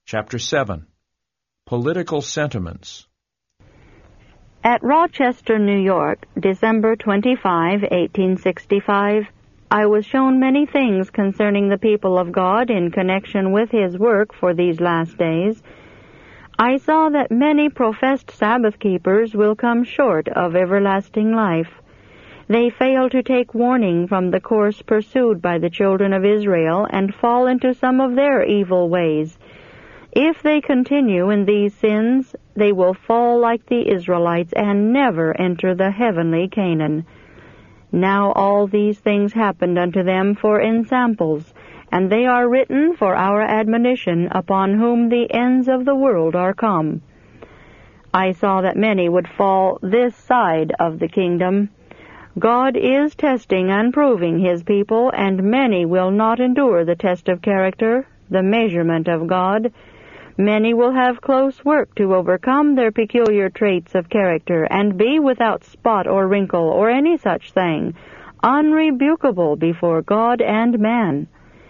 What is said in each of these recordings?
Chapter 7. Political Sentiments. At Rochester, New York, December 25, 1865, I was shown many things concerning the people of God in connection with His work for these last days. I saw that many professed Sabbath keepers will come short of everlasting life. They fail to take warning from the course pursued by the children of Israel and fall into some of their evil ways. If they continue in these sins, they will fall like the Israelites and never enter the heavenly Canaan. Now all these things happened unto them for ensamples, and they are written for our admonition, upon whom the ends of the world are come. I saw that many would fall this side of the kingdom. God is testing and proving His people, and many will not endure the test of character, the measurement of God. Many will have close work to overcome their peculiar traits of character, and be without spot or wrinkle or any such thing, unrebukable before God and man.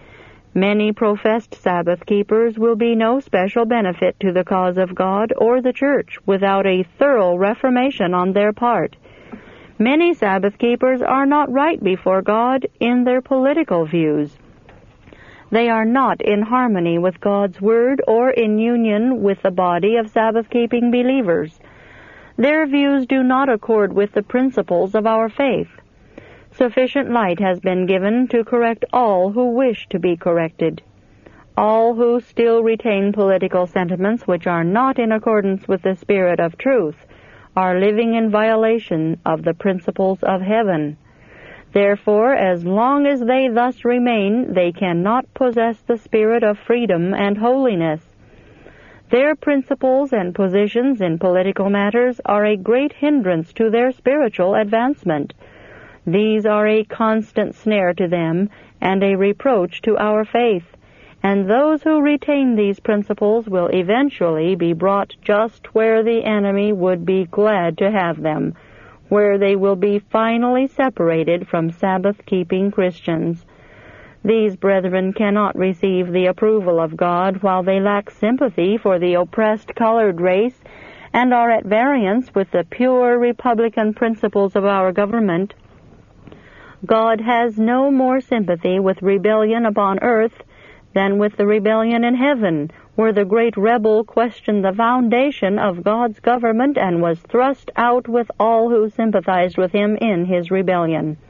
Many professed Sabbath keepers will be no special benefit to the cause of God or the church without a thorough reformation on their part. Many Sabbath keepers are not right before God in their political views. They are not in harmony with God's Word or in union with the body of Sabbath-keeping believers. Their views do not accord with the principles of our faith. Sufficient light has been given to correct all who wish to be corrected. All who still retain political sentiments which are not in accordance with the Spirit of truth are living in violation of the principles of heaven. Therefore, as long as they thus remain, they cannot possess the spirit of freedom and holiness. Their principles and positions in political matters are a great hindrance to their spiritual advancement. These are a constant snare to them and a reproach to our faith, and those who retain these principles will eventually be brought just where the enemy would be glad to have them, where they will be finally separated from Sabbath-keeping Christians. These brethren cannot receive the approval of God while they lack sympathy for the oppressed colored race and are at variance with the pure republican principles of our government. God has no more sympathy with rebellion upon earth than with the rebellion in heaven, where the great rebel questioned the foundation of God's government and was thrust out with all who sympathized with him in his rebellion.